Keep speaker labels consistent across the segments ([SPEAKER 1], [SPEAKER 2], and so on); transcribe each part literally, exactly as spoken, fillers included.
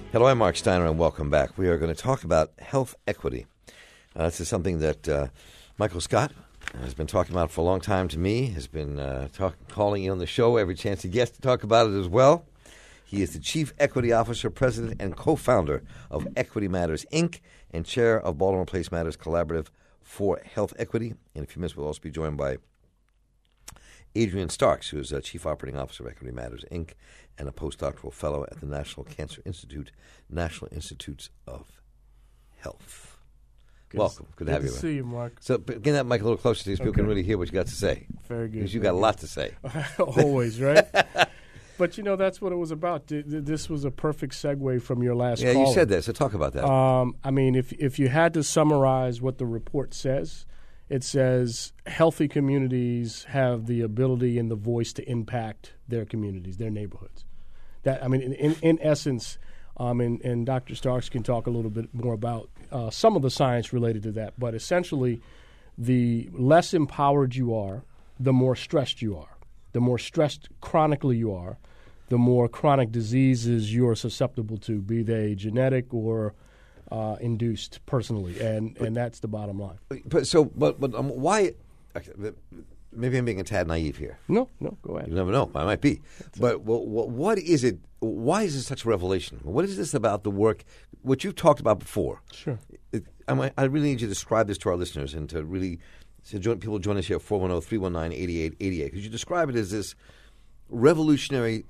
[SPEAKER 1] Hello, I'm Mark Steiner, and welcome back. We are going to talk about health equity. Uh, this is something that uh, Michael Scott has been talking about for a long time to me, has been uh, talk, calling in on the show every chance he gets to talk about it as well. He is the Chief Equity Officer, President, and co-founder of Equity Matters, Incorporated, and chair of Baltimore Place Matters Collaborative for Health Equity. In a few minutes, we'll also be joined by Adrian Starks, who is a Chief Operating Officer of Equity Matters, Incorporated, and a postdoctoral fellow at the National Cancer Institute, National Institutes of Health. Good Welcome. Good to have you.
[SPEAKER 2] Good to see you, Mark.
[SPEAKER 1] So get that mic a little closer to you so people
[SPEAKER 2] Okay.
[SPEAKER 1] can really hear what you got to say.
[SPEAKER 2] Very good.
[SPEAKER 1] Because you got a lot to say.
[SPEAKER 2] Always, right? But, you know, that's what it was about. Th- th- This was a perfect segue from your last
[SPEAKER 1] Yeah,
[SPEAKER 2] caller.
[SPEAKER 1] you said that, so talk about that.
[SPEAKER 2] Um, I mean, if if you had to summarize what the report says, it says healthy communities have the ability and the voice to impact their communities, their neighborhoods. That I mean, in, in, in essence, um, and, and Doctor Starks can talk a little bit more about uh, some of the science related to that, but essentially, the less empowered you are, the more stressed you are. The more stressed chronically you are, the more chronic diseases you are susceptible to, be they genetic or uh, induced personally, and, and that's the bottom line.
[SPEAKER 1] But so, but but um, why? Okay, maybe I'm being a tad naive here.
[SPEAKER 2] No, no, go ahead.
[SPEAKER 1] You never know. I might be. That's but well, what is it? Why is this such a revelation? What is this about the work, what you've talked about before?
[SPEAKER 2] Sure.
[SPEAKER 1] It, I, might, I really need you to describe this to our listeners and to really so join, people join us here at four one zero, three one nine, eight eight eight eight. Because you describe it as this revolutionary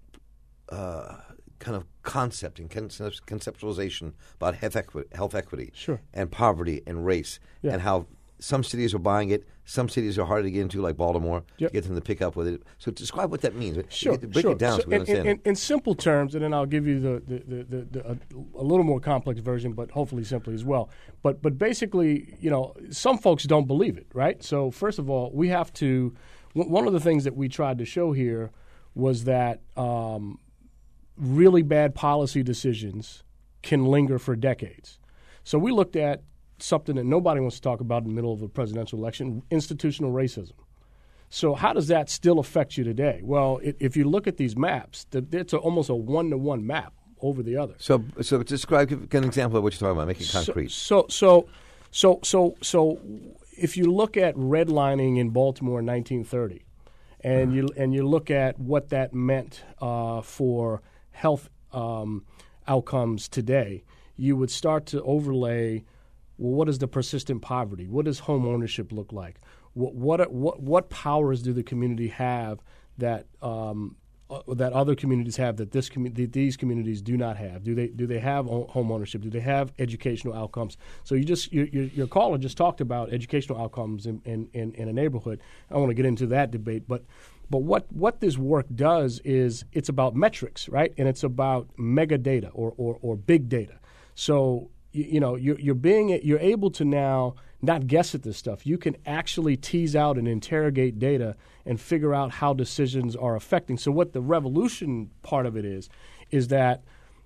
[SPEAKER 1] uh, kind of concept and concept, conceptualization about health equity, health equity
[SPEAKER 2] Sure.
[SPEAKER 1] and poverty and race,
[SPEAKER 2] Yeah.
[SPEAKER 1] and how some cities are buying it, some cities are harder to get into, like Baltimore,
[SPEAKER 2] Yep.
[SPEAKER 1] to get them to pick up with it. So describe what that means.
[SPEAKER 2] Sure,
[SPEAKER 1] Break
[SPEAKER 2] sure.
[SPEAKER 1] it down so,
[SPEAKER 2] So
[SPEAKER 1] we
[SPEAKER 2] in,
[SPEAKER 1] understand
[SPEAKER 2] in,
[SPEAKER 1] it.
[SPEAKER 2] in simple terms, and then I'll give you the, the, the, the, the a, a little more complex version, but hopefully simply as well. But but basically, you know, some folks don't believe it, right? So first of all, we have to. W- one of the things that we tried to show here was that um, really bad policy decisions can linger for decades. So we looked at something that nobody wants to talk about in the middle of a presidential election: institutional racism. So how does that still affect you today? Well, it, if you look at these maps, the, it's a, almost a one-to-one map over the other.
[SPEAKER 1] So, so describe give an example of what you're talking about. Make it concrete.
[SPEAKER 2] So, so, so, so, so, if you look at redlining in Baltimore in nineteen thirty, and you and you look at what that meant uh, for health um, outcomes today, you would start to overlay. Well, what is the persistent poverty? What does home ownership look like? What what what, what powers do the community have that um, uh, that other communities have that this commu- that these communities do not have? Do they do they have o- home ownership? Do they have educational outcomes? So you just your your, your caller just talked about educational outcomes in, in, in, in a neighborhood. I don't want to get into that debate, but but what, what this work does is it's about metrics, right? And it's about mega data or or, or big data. So you know, you're, you're being you're able to now not guess at this stuff. You can actually tease out and interrogate data and figure out how decisions are affecting. So what the revolution part of it is, is that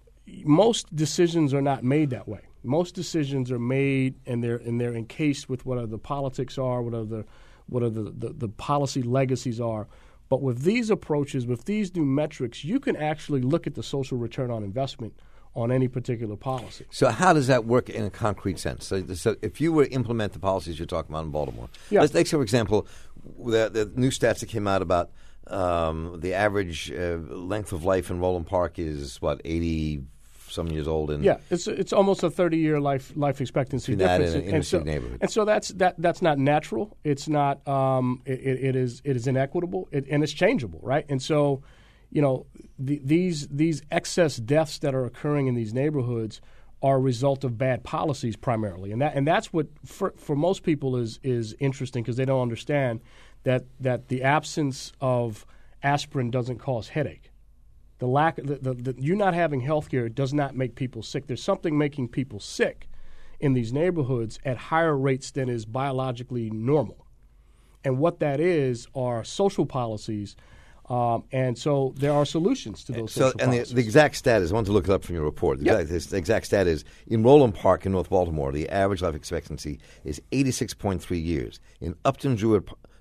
[SPEAKER 2] most decisions are not made that way. Most decisions are made and they're and they're encased with what are the politics are, what are the what are the, the, the policy legacies are. But with these approaches, with these new metrics, you can actually look at the social return on investment on any particular policy.
[SPEAKER 1] So how does that work in a concrete sense? So, so if you were to implement the policies you're talking about in Baltimore,
[SPEAKER 2] yeah.
[SPEAKER 1] let's take, for example, the, the new stats that came out about um, the average uh, length of life in Roland Park is, what, eighty some years old? And
[SPEAKER 2] yeah, it's it's almost a thirty-year life life expectancy difference.
[SPEAKER 1] In an inner city neighborhood.
[SPEAKER 2] And so that's that that's not natural. It's not. Um, it, it is it is inequitable, it, and it's changeable, right? And so, you know, the, these these excess deaths that are occurring in these neighborhoods are a result of bad policies primarily, and that and that's what for for most people is is interesting because they don't understand that that the absence of aspirin doesn't cause headache. The lack, the, the, the, you not having health care does not make people sick. There's something making people sick in these neighborhoods at higher rates than is biologically normal. And what that is are social policies. Um, and so there are solutions to those
[SPEAKER 1] so,
[SPEAKER 2] social
[SPEAKER 1] and
[SPEAKER 2] policies.
[SPEAKER 1] the, the exact stat is, I want to look it up from your report. The,
[SPEAKER 2] Yep.
[SPEAKER 1] exact, the exact stat is, in Roland Park in North Baltimore, the average life expectancy is eighty-six point three years. In Upton Druid,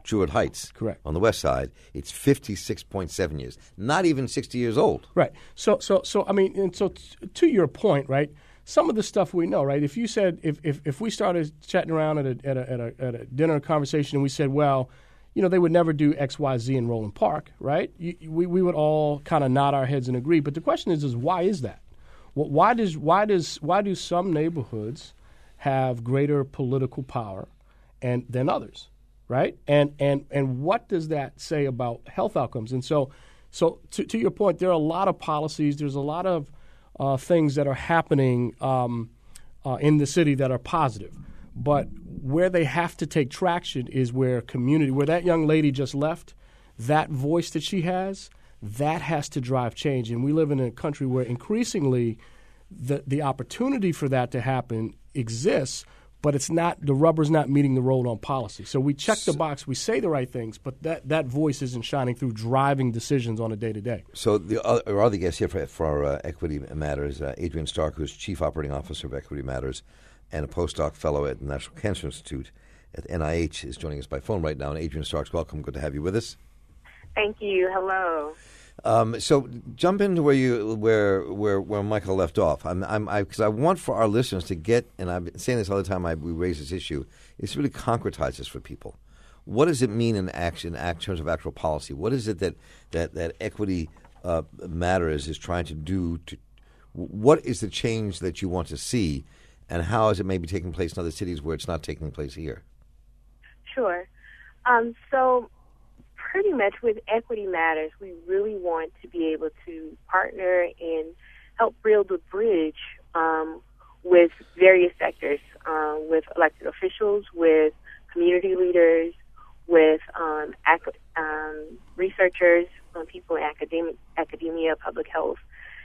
[SPEAKER 1] Druid Heights.
[SPEAKER 2] Correct.
[SPEAKER 1] On the west side, it's fifty-six point seven years. Not even sixty years old.
[SPEAKER 2] Right. So, so, so I mean, and so t- to your point, right, some of the stuff we know, right, if you said, if, if, if we started chatting around at a, at, a, at, a, at a dinner conversation and we said, well, you know, they would never do X, Y, Z in Roland Park, right, you, we, we would all kind of nod our heads and agree. But the question is, is why is that? Well, why does why does why do some neighborhoods have greater political power and than others, right? And and and what does that say about health outcomes? And so, so to, to your point, there are a lot of policies. There's a lot of uh, things that are happening um, uh, in the city that are positive, but where they have to take traction is where community, where that young lady just left, that voice that she has, that has to drive change. And we live in a country where increasingly the the opportunity for that to happen exists, but it's not, the rubber's not meeting the road on policy. So we check the box, we say the right things, but that, that voice isn't shining through driving decisions on a day-to-day.
[SPEAKER 1] So the uh, our other guest here for, for our uh, Equity Matters, uh, Adrian Stark, who's Chief Operating Officer of Equity Matters and a postdoc fellow at the National Cancer Institute at N I H, is joining us by phone right now. And Adrian Starks, welcome. Good to have you with us.
[SPEAKER 3] Thank you. Hello.
[SPEAKER 1] Um, so jump into where you where where where Michael left off. I'm I'm because I, I want for our listeners to get, and I've been saying this all the time. I, we raise this issue. Is really concretize this for people. What does it mean in action, in terms of actual policy? What is it that that that Equity uh, Matters is trying to do? To what is the change that you want to see, and how is it maybe taking place in other cities where it's not taking place here?
[SPEAKER 3] Sure. Um, so. Pretty much with Equity Matters, we really want to be able to partner and help build a bridge um, with various sectors, um, with elected officials, with community leaders, with um, ac- um, researchers, um, people in academic, academia, public health.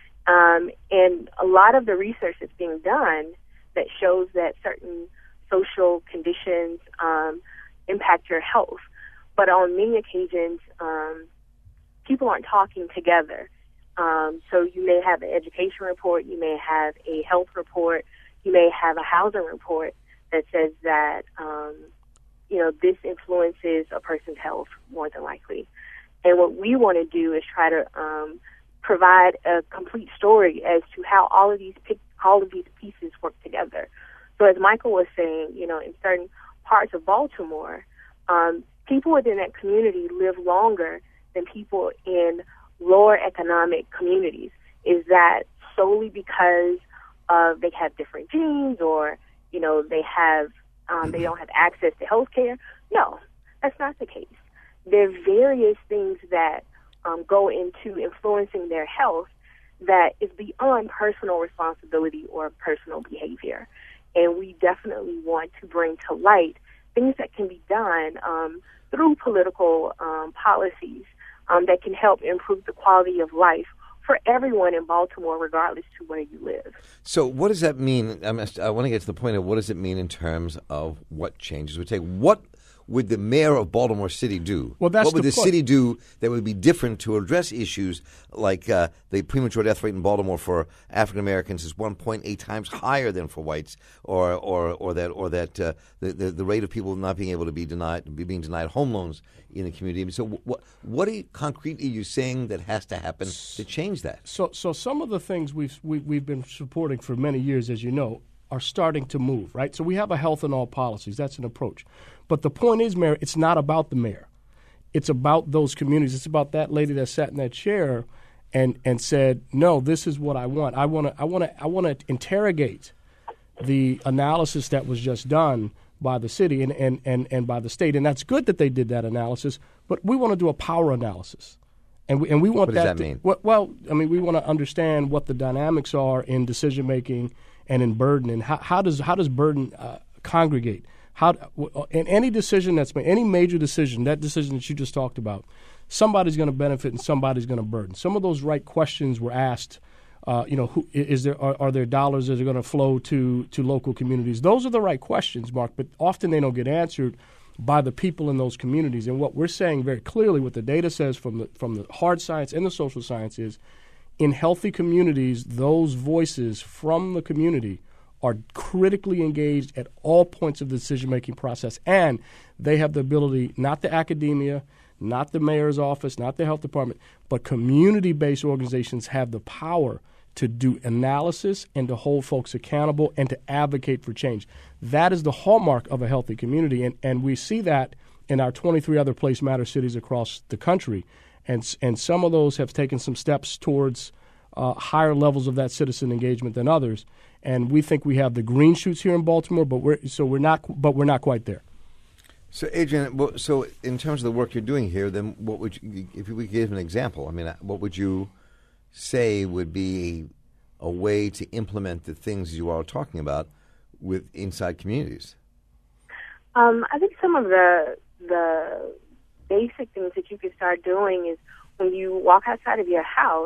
[SPEAKER 3] Um, and a lot of the research that's being done that shows that certain social conditions um, impact your health. But on many occasions, um, people aren't talking together. Um, so you may have an education report, you may have a health report, you may have a housing report that says that, um, you know, this influences a person's health more than likely. And what we want to do is try to um, provide a complete story as to how all of these all of these pieces work together. So as Michael was saying, you know, in certain parts of Baltimore, um, people within that community live longer than people in lower economic communities. Is that solely because uh, they have different genes, or you know they have um, they don't have access to health care? No, that's not the case. There are various things that um, go into influencing their health that is beyond personal responsibility or personal behavior, and we definitely want to bring to light things that can be done um, through political um, policies um, that can help improve the quality of life for everyone in Baltimore, regardless to where you live.
[SPEAKER 1] So what does that mean? I, mean, I want to get to the point of what does it mean in terms of what changes would take? What would the mayor of Baltimore City do?
[SPEAKER 2] Well, that's
[SPEAKER 1] what would
[SPEAKER 2] the
[SPEAKER 1] the
[SPEAKER 2] point.
[SPEAKER 1] city do that would be different to address issues like uh, the premature death rate in Baltimore for African Americans is one point eight times higher than for whites, or or or that or that uh, the, the the rate of people not being able to be denied be being denied home loans in the community. So what what are you, concretely are you saying that has to happen to change that?
[SPEAKER 2] So so some of the things we've we, we've been supporting for many years, as you know, are starting to move, right? So we have a health in all policies. That's an approach. But the point is, Mayor, it's not about the mayor. It's about those communities. It's about that lady that sat in that chair and, and said, no, this is what I want. I want to I want to I want to interrogate the analysis that was just done by the city and, and, and, and by the state. And that's good that they did that analysis, but we want to do a power analysis. And we, and we want
[SPEAKER 1] what does
[SPEAKER 2] that,
[SPEAKER 1] that
[SPEAKER 2] to,
[SPEAKER 1] mean?
[SPEAKER 2] Well, well, I mean, we want to understand what the dynamics are in decision making and in burden, and how, how does how does burden uh, congregate? How in any decision that's made, any major decision, that decision that you just talked about, somebody's going to benefit and somebody's going to burden. Some of those right questions were asked. Uh, you know, who, is there are, are there dollars that are going to flow to to local communities? Those are the right questions, Mark, but often they don't get answered by the people in those communities. And what we're saying very clearly, what the data says from the from the hard science and the social science is, in healthy communities, those voices from the community are critically engaged at all points of the decision-making process, and they have the ability, not the academia, not the mayor's office, not the health department, but community-based organizations have the power to do analysis and to hold folks accountable and to advocate for change. That is the hallmark of a healthy community, and, and we see that in our twenty-three other Place Matters cities across the country. And, and some of those have taken some steps towards uh, higher levels of that citizen engagement than others. And we think we have the green shoots here in Baltimore, but we're so we're not but we're not quite there.
[SPEAKER 1] So, Adrian, well, so in terms of the work you're doing here, then what would you, if we give an example, I mean, what would you say would be a way to implement the things you are talking about with inside communities?
[SPEAKER 3] Um, I think some of the the basic things that you can start doing is when you walk outside of your house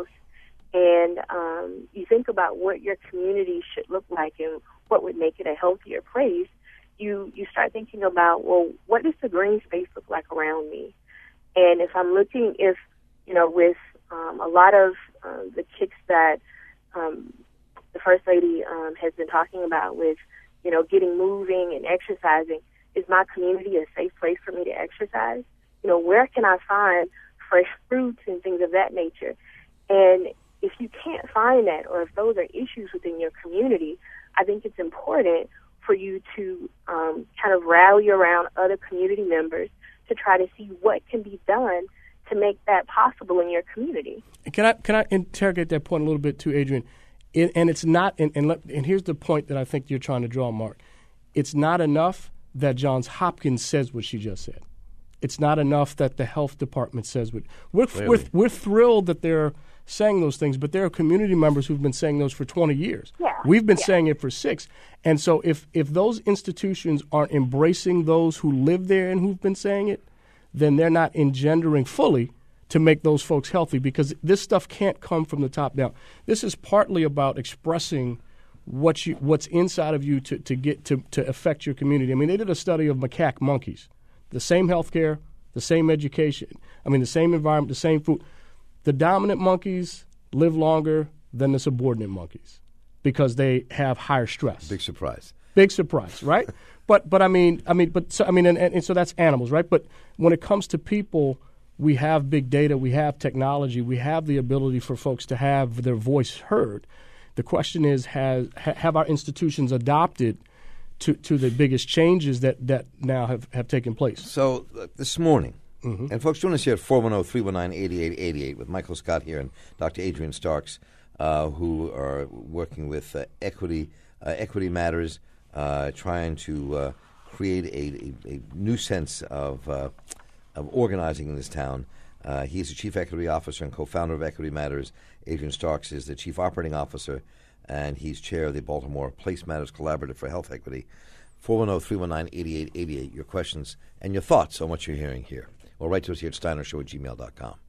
[SPEAKER 3] and um, you think about what your community should look like and what would make it a healthier place, you, you start thinking about, well, what does the green space look like around me? And if I'm looking, if, you know, with um, a lot of uh, the kicks that um, the First Lady um, has been talking about with, you know, getting moving and exercising, is my community a safe place for me to exercise? You know, where can I find fresh fruits and things of that nature? And if you can't find that, or if those are issues within your community, I think it's important for you to um, kind of rally around other community members to try to see what can be done to make that possible in your community.
[SPEAKER 2] Can I can I interrogate that point a little bit too, Adrian? It, and it's not, and, and, let, and here's the point that I think you're trying to draw, Mark. It's not enough that Johns Hopkins says what she just said. It's not enough that the health department says what. We're we're, we're thrilled that they're saying those things, but there are community members who've been saying those for twenty years.
[SPEAKER 3] Yeah.
[SPEAKER 2] We've been
[SPEAKER 3] yeah.
[SPEAKER 2] saying it for six. And so if, if those institutions aren't embracing those who live there and who've been saying it, then they're not engendering fully to make those folks healthy, because this stuff can't come from the top down. This is partly about expressing what you what's inside of you to, to get to, to affect your community. I mean, they did a study of macaque monkeys. The same health care, the same education, I mean, the same environment, the same food. The dominant monkeys live longer than the subordinate monkeys because they have higher stress.
[SPEAKER 1] Big surprise.
[SPEAKER 2] Big surprise, right? but but I mean, I mean, but so, I mean, and, and so that's animals, right? But when it comes to people, we have big data, we have technology, we have the ability for folks to have their voice heard. The question is, has have our institutions adopted to, to the biggest changes that, that now have, have taken place?
[SPEAKER 1] So uh, this morning,
[SPEAKER 2] mm-hmm.
[SPEAKER 1] and folks, join us here at four one zero, three one nine, eight eight eight eight with Michael Scott here and Doctor Adrian Starks, uh, who are working with uh, Equity uh, Equity Matters, uh, trying to uh, create a, a, a new sense of uh, of organizing in this town. Uh, he's the Chief Equity Officer and co-founder of Equity Matters. Adrian Starks is the Chief Operating Officer, and he's chair of the Baltimore Place Matters Collaborative for Health Equity. four one zero, three one nine, eight eight eight eight, your questions and your thoughts on what you're hearing here. Or write to us here at steiner show at gmail dot com.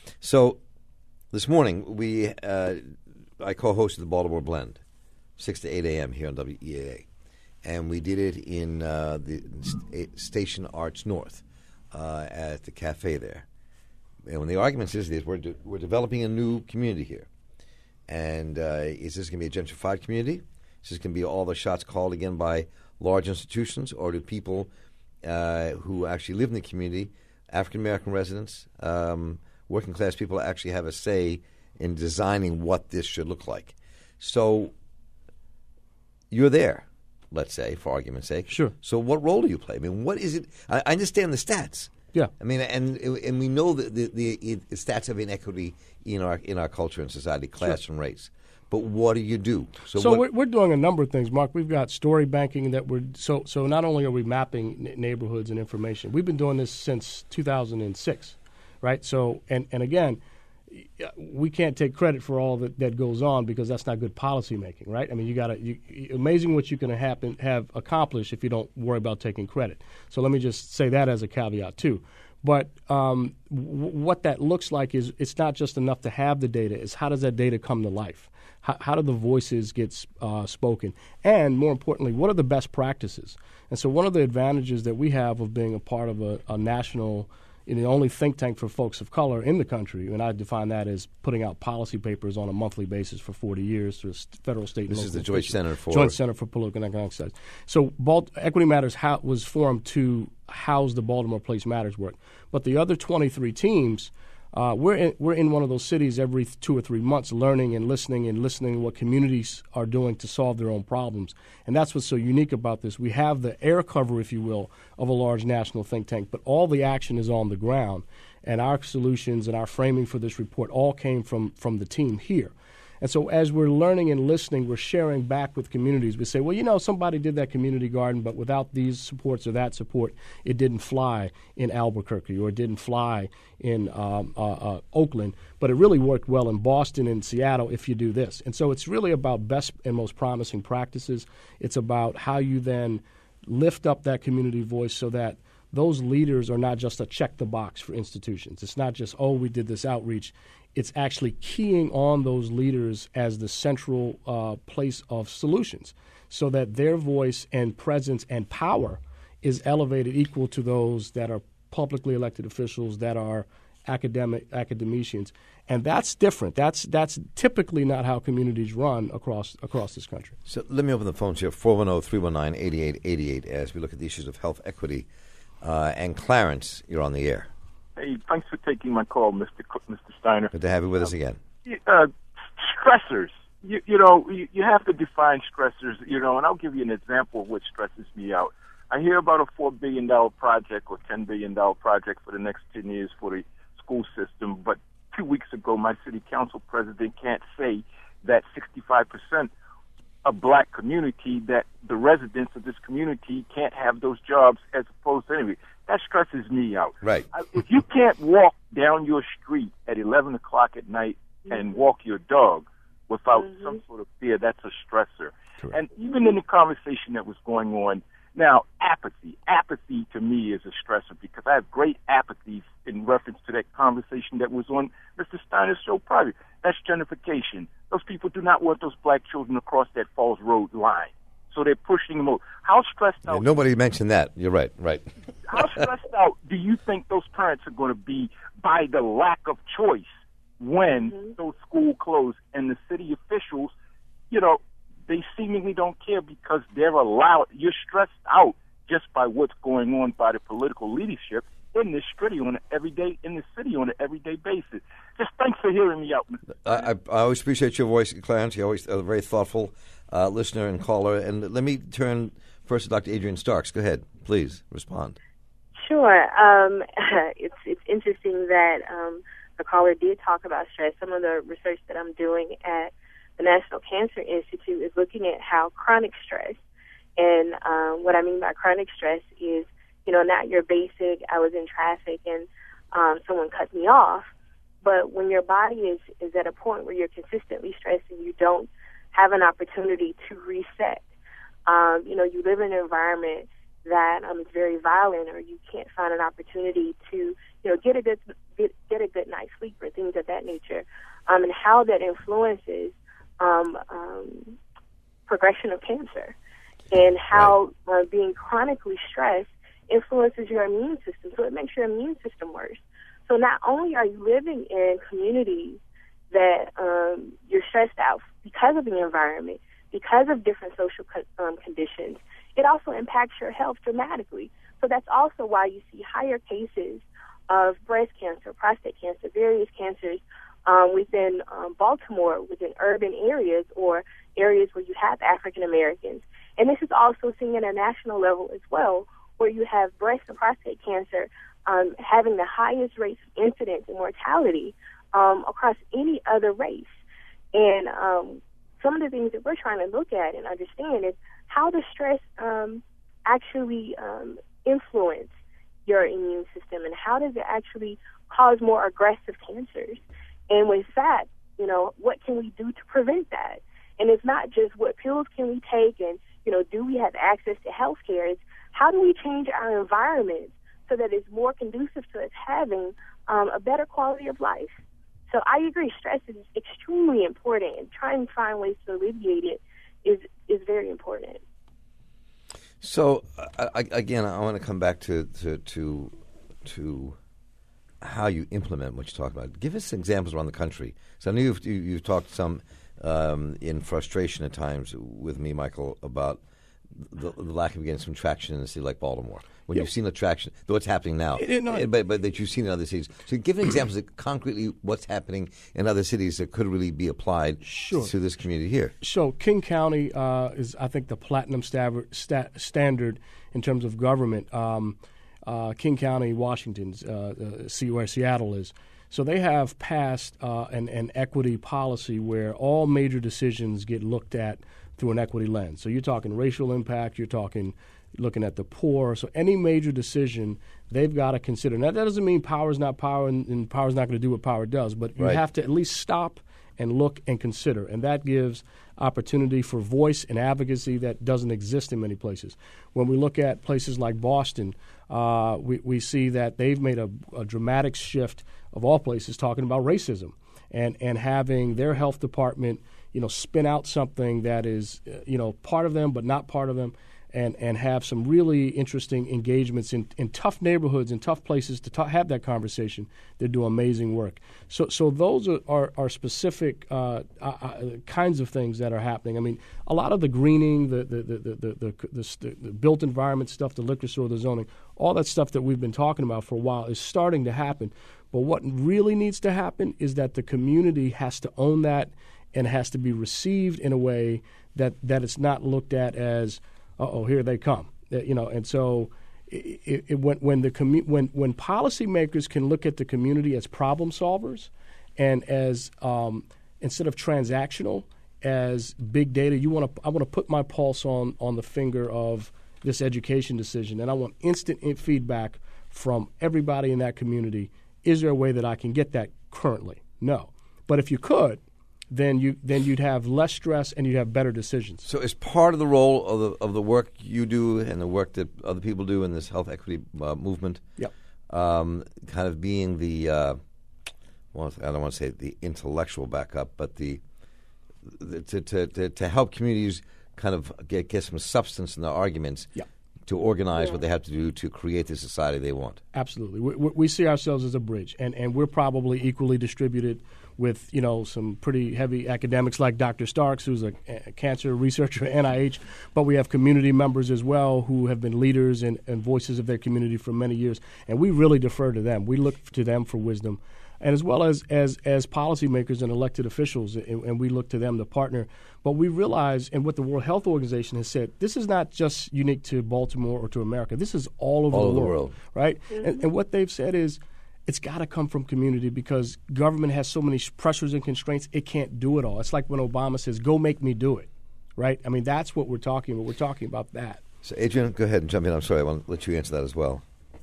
[SPEAKER 1] So this morning, we uh, I co-hosted the Baltimore Blend, six to eight a.m. here on W E A A. And we did it in uh, the st- Station Arts North uh, at the cafe there. And when the argument is this, we're, de- we're developing a new community here. And uh, is this going to be a gentrified community? Is this going to be all the shots called again by large institutions? Or do people uh, who actually live in the community, African-American residents, um, working-class people, actually have a say in designing what this should look like? So you're there, let's say, for argument's sake.
[SPEAKER 2] Sure.
[SPEAKER 1] So what role do you play? I mean, what is it? I, I understand the stats.
[SPEAKER 2] Yeah.
[SPEAKER 1] I mean, and and we know that the, the, the stats of inequity in our in our culture and society, class
[SPEAKER 2] Sure.
[SPEAKER 1] and race. But what do you do?
[SPEAKER 2] So,
[SPEAKER 1] what,
[SPEAKER 2] we're, we're doing a number of things, Mark. We've got story banking that we're so so. Not only are we mapping n- neighborhoods and information, we've been doing this since two thousand six, right? So and and again, we can't take credit for all that, that goes on because that's not good policy making, right? I mean, you got to amazing what you can happen have accomplished if you don't worry about taking credit. So let me just say that as a caveat too. But um, w- what that looks like is it's not just enough to have the data. It's how does that data come to life? How, how do the voices get uh, spoken? And more importantly, what are the best practices? And so one of the advantages that we have of being a part of a, a national you know, the only think tank for folks of color in the country, and I define that as putting out policy papers on a monthly basis for forty years through federal, state, and
[SPEAKER 1] this
[SPEAKER 2] local.
[SPEAKER 1] This is the Joint Center for
[SPEAKER 2] Joint Center for Political and Economic Studies. So Balt- Equity Matters ha- was formed to house the Baltimore Place Matters work, but the other twenty-three teams. Uh, we're in, we're in one of those cities every two or three months, learning and listening and listening to what communities are doing to solve their own problems. And that's what's so unique about this. We have the air cover, if you will, of a large national think tank, but all the action is on the ground. And our solutions and our framing for this report all came from from the team here. And so as we're learning and listening, we're sharing back with communities. We say, well, you know, somebody did that community garden, but without these supports or that support, it didn't fly in Albuquerque or it didn't fly in um, uh, uh, Oakland, but it really worked well in Boston and Seattle if you do this. And so it's really about best and most promising practices. It's about how you then lift up that community voice so that those leaders are not just a check the box for institutions. It's not just, oh, we did this outreach. It's actually keying on those leaders as the central uh, place of solutions so that their voice and presence and power is elevated equal to those that are publicly elected officials, that are academic academicians. And that's different. That's that's typically not how communities run across across this country.
[SPEAKER 1] So let me open the phones here, four one zero, three one nine, eight eight eight eight, as we look at the issues of health equity. Uh, and Clarence, you're on the air.
[SPEAKER 4] Hey, thanks for taking my call, Mister Cook, Mister Steiner.
[SPEAKER 1] Good to have you with uh, us again.
[SPEAKER 4] Uh, stressors. You, you know, you, you have to define stressors, you know, and I'll give you an example of what stresses me out. I hear about a four billion dollars project or ten billion dollars project for the next ten years for the school system, but two weeks ago my city council president can't say that sixty-five percent of black community, that the residents of this community can't have those jobs as opposed to anyway. That stresses me out.
[SPEAKER 1] Right.
[SPEAKER 4] If you can't walk down your street at eleven o'clock at night mm-hmm. and walk your dog without mm-hmm. some sort of fear, that's a stressor.
[SPEAKER 1] Correct.
[SPEAKER 4] And even in the conversation that was going on, now, apathy. Apathy to me is a stressor because I have great apathy in reference to that conversation that was on Mister Steiner's show private. That's gentrification. Those people do not want those black children across that Falls Road line. So they're pushing them over. How stressed out...
[SPEAKER 1] Yeah, nobody mentioned that. You're right, right.
[SPEAKER 4] How stressed out do you think those parents are going to be by the lack of choice when mm-hmm. those schools close and the city officials, you know, they seemingly don't care because they're allowed... You're stressed out just by what's going on by the political leadership in this city on an everyday in the city on an everyday basis. Just thanks for hearing me out, Mister
[SPEAKER 1] I, I, I always appreciate your voice, Clarence. You're always a very thoughtful uh, listener and caller. And let me turn first to Doctor Adrienne Starks. Go ahead, please respond.
[SPEAKER 3] Sure. Um, it's it's interesting that um, the caller did talk about stress. Some of the research that I'm doing at the National Cancer Institute is looking at how chronic stress, and um, what I mean by chronic stress is, you know, not your basic, I was in traffic and um, someone cut me off, but when your body is, is at a point where you're consistently stressed and you don't have an opportunity to reset. Um, you know, you live in an environment that um, is very violent, or you can't find an opportunity to, you know, get a good get, get a good night's sleep or things of that nature, um, and how that influences um, um, progression of cancer, and how right. uh, being chronically stressed influences your immune system, so it makes your immune system worse. So not only are you living in communities that um, you're stressed out because of the environment, because of different social co- um, conditions, it also impacts your health dramatically. So that's also why you see higher cases of breast cancer, prostate cancer, various cancers um, within um, Baltimore, within urban areas or areas where you have African Americans. And this is also seen at a national level as well, where you have breast and prostate cancer um, having the highest rates of incidence and mortality um, across any other race. And um, some of the things that we're trying to look at and understand is how does stress um, actually um, influence your immune system, and how does it actually cause more aggressive cancers? And with that, you know, what can we do to prevent that? And it's not just what pills can we take and, you know, do we have access to health care? It's how do we change our environment so that it's more conducive to us having um, a better quality of life? So I agree, stress is extremely important, and trying to find ways to alleviate it is is very important.
[SPEAKER 1] So, uh, again, I want to come back to, to, to, to how you implement what you talk about. Give us examples around the country. So I know you've, you, you've talked some um, in frustration at times with me, Michael, about the, the lack of getting some traction in a city like Baltimore. When
[SPEAKER 2] yeah.
[SPEAKER 1] you've seen the traction, though it's happening now,
[SPEAKER 2] it, it, no,
[SPEAKER 1] but, but that you've seen in other cities. So give examples of concretely what's happening in other cities that could really be applied
[SPEAKER 2] sure.
[SPEAKER 1] to this community here.
[SPEAKER 2] So King County uh, is, I think, the platinum stab- sta- standard in terms of government. Um, uh, King County, Washington's, uh, uh, see where Seattle is. So they have passed uh, an, an equity policy where all major decisions get looked at through an equity lens. So you're talking racial impact, you're talking looking at the poor. So any major decision they've got to consider. Now, that doesn't mean power is not power and, and power is not going to do what power does, but you
[SPEAKER 1] right.
[SPEAKER 2] have to at least stop and look and consider. And that gives opportunity for voice and advocacy that doesn't exist in many places. When we look at places like Boston, uh, we, we see that they've made a, a dramatic shift, of all places, talking about racism and, and having their health department, you know, spin out something that is, uh, you know, part of them but not part of them. And, and have some really interesting engagements in, in tough neighborhoods and tough places to ta- have that conversation. They do amazing work. So so those are, are, are specific uh, uh, kinds of things that are happening. I mean, a lot of the greening, the the the the, the, the, the, the built environment stuff, the liquor store, the zoning, all that stuff that we've been talking about for a while is starting to happen. But what really needs to happen is that the community has to own that and has to be received in a way that, that it's not looked at as, uh-oh, here they come, uh, you know, and so it, it, when when the commu- when when policymakers can look at the community as problem solvers, and as um, instead of transactional, as big data, you want to I want to put my pulse on on the finger of this education decision, and I want instant feedback from everybody in that community. Is there a way that I can get that currently? No, but if you could, then you then you'd have less stress and you'd have better decisions.
[SPEAKER 1] So, is part of the role of the of the work you do and the work that other people do in this health equity uh, movement,
[SPEAKER 2] yep.
[SPEAKER 1] um, kind of being the uh, well, I don't want to say the intellectual backup, but the, the to, to to to help communities kind of get get some substance in their arguments.
[SPEAKER 2] Yep.
[SPEAKER 1] To organize
[SPEAKER 3] yeah.
[SPEAKER 1] what they have to do to create the society they want.
[SPEAKER 2] Absolutely. We, we see ourselves as a bridge, and, and we're probably equally distributed with, you know, some pretty heavy academics like Doctor Starks, who's a, a cancer researcher at N I H, but we have community members as well who have been leaders and, and voices of their community for many years, and we really defer to them. We look to them for wisdom, and as well as as, as policymakers and elected officials, and, and we look to them to partner. But we realize, and what the World Health Organization has said, this is not just unique to Baltimore or to America. This is all over
[SPEAKER 1] all
[SPEAKER 2] the,
[SPEAKER 1] over
[SPEAKER 2] world,
[SPEAKER 1] the world,
[SPEAKER 2] right? Mm-hmm. And, and what they've said is it's got to come from community because government has so many pressures and constraints, it can't do it all. It's like when Obama says, go make me do it, right? I mean, that's what we're talking about. We're talking about that.
[SPEAKER 1] So, Adrienne, go ahead and jump in. I'm sorry, I want to let you answer that as well.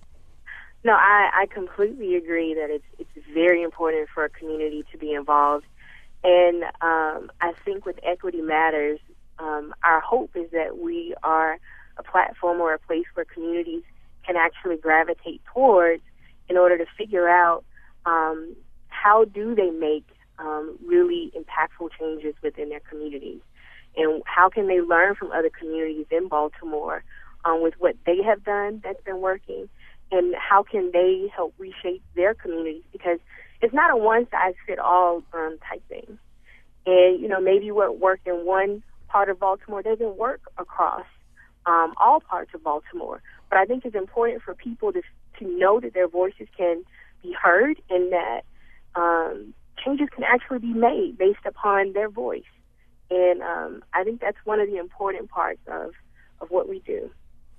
[SPEAKER 3] No, I, I completely agree that it's it's very important for a community to be involved. And um, I think with Equity Matters, um, our hope is that we are a platform or a place where communities can actually gravitate towards in order to figure out um, how do they make um, really impactful changes within their communities, and how can they learn from other communities in Baltimore um, with what they have done that's been working, and how can they help reshape their communities, because it's not a one-size-fits-all um, type thing. And, you know, maybe what worked in one part of Baltimore doesn't work across um, all parts of Baltimore. But I think it's important for people to to know that their voices can be heard and that um, changes can actually be made based upon their voice. And um, I think that's one of the important parts of, of what we do.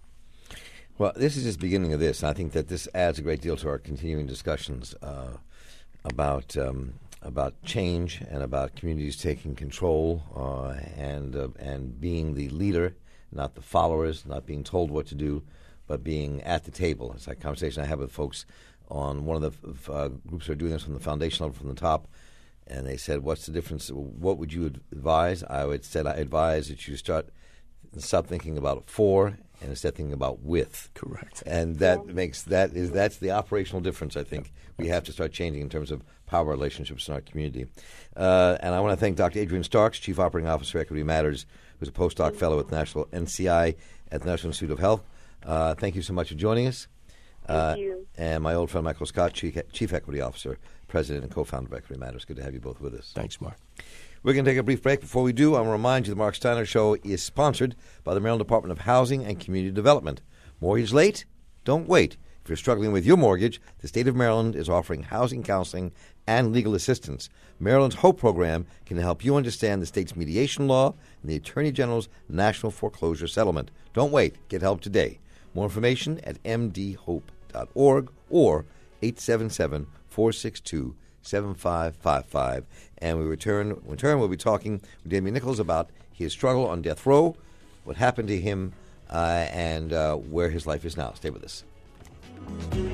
[SPEAKER 1] Well, this is just the beginning of this. I think that this adds a great deal to our continuing discussions uh, about um, about change and about communities taking control uh, and uh, and being the leader, not the followers, not being told what to do, but being at the table. It's like a conversation I have with folks on one of the uh, groups that are doing this from the foundation level, from the top, and they said, "What's the difference? What would you advise?" I would said I advise that you start stop thinking about for and instead thinking about with.
[SPEAKER 2] Correct.
[SPEAKER 1] And that yeah. makes that is that's the operational difference. I think yeah. we have to start changing in terms of power relationships in our community. Uh, and I want to thank Doctor Adrienne Starks, Chief Operating Officer, Equity Matters, who's a postdoc fellow at the National N C I at the National Institute of Health. Uh, thank you so much for joining us. Uh,
[SPEAKER 3] you.
[SPEAKER 1] And my old friend Michael Scott, Chief, Chief Equity Officer, President and Co-founder of Equity Matters. Good to have you both with us.
[SPEAKER 2] Thanks, Mark.
[SPEAKER 1] We're going to take a brief break. Before we do, I want to remind you the Mark Steiner Show is sponsored by the Maryland Department of Housing and Community Development. Mortgage late? Don't wait. If you're struggling with your mortgage, the state of Maryland is offering housing counseling and legal assistance. Maryland's HOPE program can help you understand the state's mediation law and the Attorney General's National Foreclosure Settlement. Don't wait. Get help today. More information at m d hope dot org or eight seven seven, four six two, seven five five five. And we return, in return, we'll be talking with Damian Nichols about his struggle on death row, what happened to him, uh, and uh, where his life is now. Stay with us.